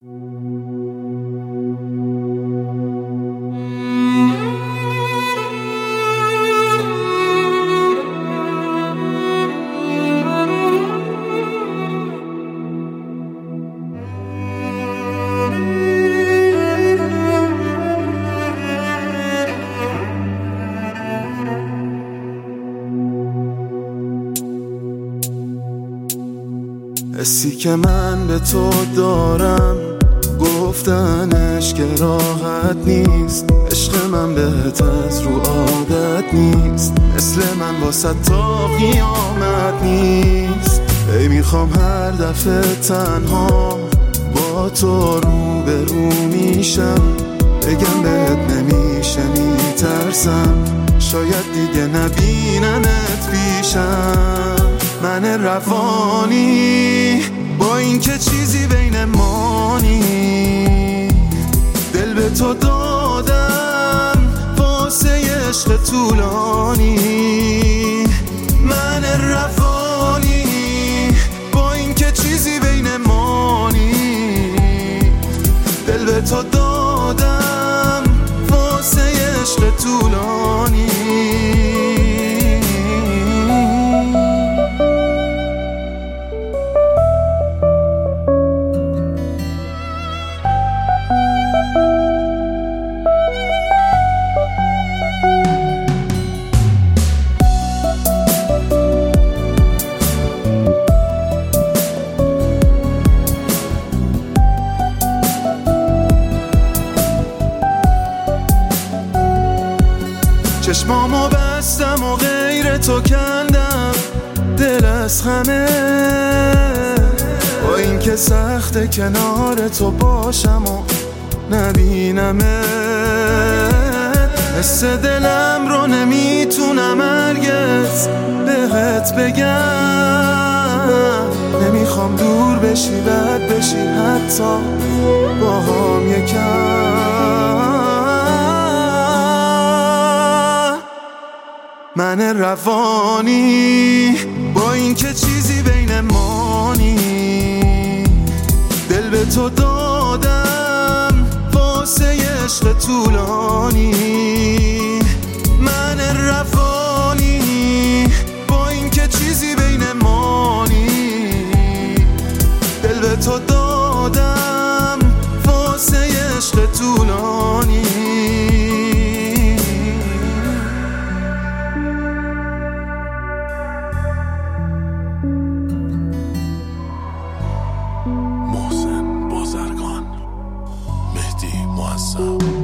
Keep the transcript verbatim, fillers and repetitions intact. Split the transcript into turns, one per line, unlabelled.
حسی که من به تو دارم گفتنش که راحت نیست. عشق من بهت از رو عادت نیست، مثل من واسه تا قیامت نیست. ای میخوام هر دفعه تنها با تو رو به رو میشم، بگم بهت نمیشه میترسم شاید دیگه نبینمت پیشم. من روانی با این که چیزی بین ما نیست، دل به تو دادم واسه عشق طولانی. من روانی با این که چیزی بین ما نیست، دل به تو دادم واسه عشق طولانی. چشمامو بستم و غیر تو کندم دل از همه، با این که سخته کنار تو باشم و نبینمت. حس دلم رو نمیتونم هرگز بهت بگم، نمیخوام دور بشی بد بشی حتی با هم یکم. من روانی با این که چیزی بین ما نیست، دل به تو دادم واسه عشق طولانی. من روانی با این که چیزی بین ما نیست، دل به تو دادم واسه عشق طولانی.
محسن بازرگان، مهدی معصب.